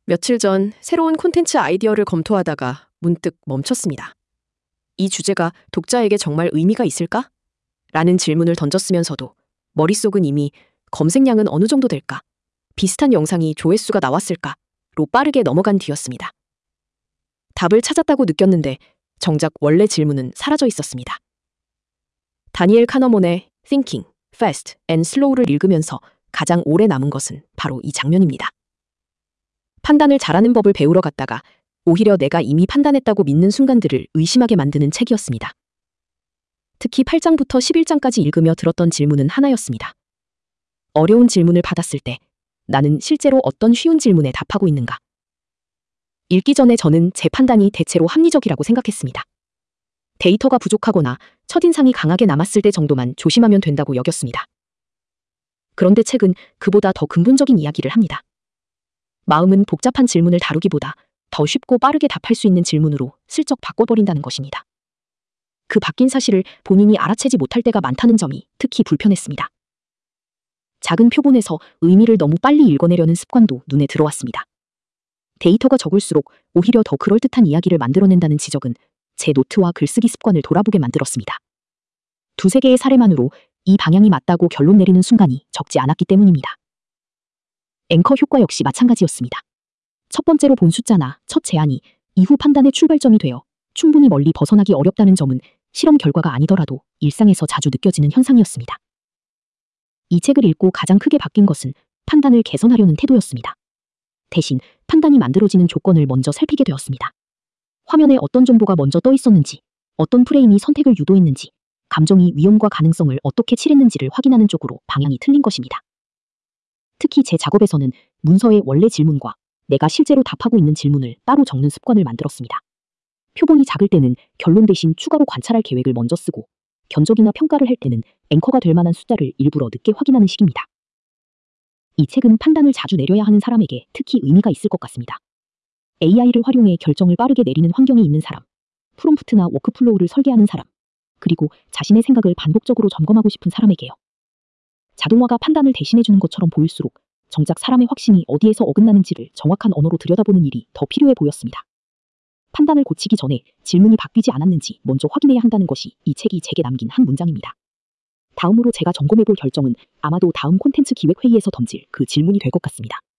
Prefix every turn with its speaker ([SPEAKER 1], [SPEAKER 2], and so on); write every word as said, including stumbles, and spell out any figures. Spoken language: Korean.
[SPEAKER 1] 며칠 전 새로운 콘텐츠 아이디어를 검토하다가 문득 멈췄습니다. 이 주제가 독자에게 정말 의미가 있을까? 라는 질문을 던졌으면서도 머릿속은 이미 검색량은 어느 정도 될까? 비슷한 영상이 조회수가 나왔을까? 로 빠르게 넘어간 뒤였습니다. 답을 찾았다고 느꼈는데 정작 원래 질문은 사라져 있었습니다. 다니엘 카너몬의 Thinking, Fast and Slow를 읽으면서 가장 오래 남은 것은 바로 이 장면입니다. 판단을 잘하는 법을 배우러 갔다가 오히려 내가 이미 판단했다고 믿는 순간들을 의심하게 만드는 책이었습니다. 특히 팔 장부터 십일 장까지 읽으며 들었던 질문은 하나였습니다. 어려운 질문을 받았을 때 나는 실제로 어떤 쉬운 질문에 답하고 있는가? 읽기 전에 저는 제 판단이 대체로 합리적이라고 생각했습니다. 데이터가 부족하거나 첫인상이 강하게 남았을 때 정도만 조심하면 된다고 여겼습니다. 그런데 책은 그보다 더 근본적인 이야기를 합니다. 마음은 복잡한 질문을 다루기보다 더 쉽고 빠르게 답할 수 있는 질문으로 슬쩍 바꿔버린다는 것입니다. 그 바뀐 사실을 본인이 알아채지 못할 때가 많다는 점이 특히 불편했습니다. 작은 표본에서 의미를 너무 빨리 읽어내려는 습관도 눈에 들어왔습니다. 데이터가 적을수록 오히려 더 그럴듯한 이야기를 만들어낸다는 지적은 제 노트와 글쓰기 습관을 돌아보게 만들었습니다. 두세 개의 사례만으로 이 방향이 맞다고 결론 내리는 순간이 적지 않았기 때문입니다. 앵커 효과 역시 마찬가지였습니다. 첫 번째로 본 숫자나 첫 제안이 이후 판단의 출발점이 되어 충분히 멀리 벗어나기 어렵다는 점은 실험 결과가 아니더라도 일상에서 자주 느껴지는 현상이었습니다. 이 책을 읽고 가장 크게 바뀐 것은 판단을 개선하려는 태도였습니다. 대신 판단이 만들어지는 조건을 먼저 살피게 되었습니다. 화면에 어떤 정보가 먼저 떠 있었는지, 어떤 프레임이 선택을 유도했는지, 감정이 위험과 가능성을 어떻게 칠했는지를 확인하는 쪽으로 방향이 틀린 것입니다. 특히 제 작업에서는 문서의 원래 질문과 내가 실제로 답하고 있는 질문을 따로 적는 습관을 만들었습니다. 표본이 작을 때는 결론 대신 추가로 관찰할 계획을 먼저 쓰고, 견적이나 평가를 할 때는 앵커가 될 만한 숫자를 일부러 늦게 확인하는 식입니다. 이 책은 판단을 자주 내려야 하는 사람에게 특히 의미가 있을 것 같습니다. 에이아이를 활용해 결정을 빠르게 내리는 환경이 있는 사람, 프롬프트나 워크플로우를 설계하는 사람, 그리고 자신의 생각을 반복적으로 점검하고 싶은 사람에게요. 자동화가 판단을 대신해주는 것처럼 보일수록 정작 사람의 확신이 어디에서 어긋나는지를 정확한 언어로 들여다보는 일이 더 필요해 보였습니다. 판단을 고치기 전에 질문이 바뀌지 않았는지 먼저 확인해야 한다는 것이 이 책이 제게 남긴 한 문장입니다. 다음으로 제가 점검해볼 결정은 아마도 다음 콘텐츠 기획회의에서 던질 그 질문이 될 것 같습니다.